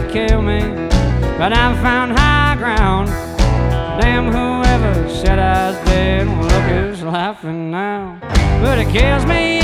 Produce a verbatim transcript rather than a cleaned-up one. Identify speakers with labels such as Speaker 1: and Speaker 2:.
Speaker 1: kill me, but I've found high ground. Damn, whoever said I was dead, well, look who's laughing now. But it kills me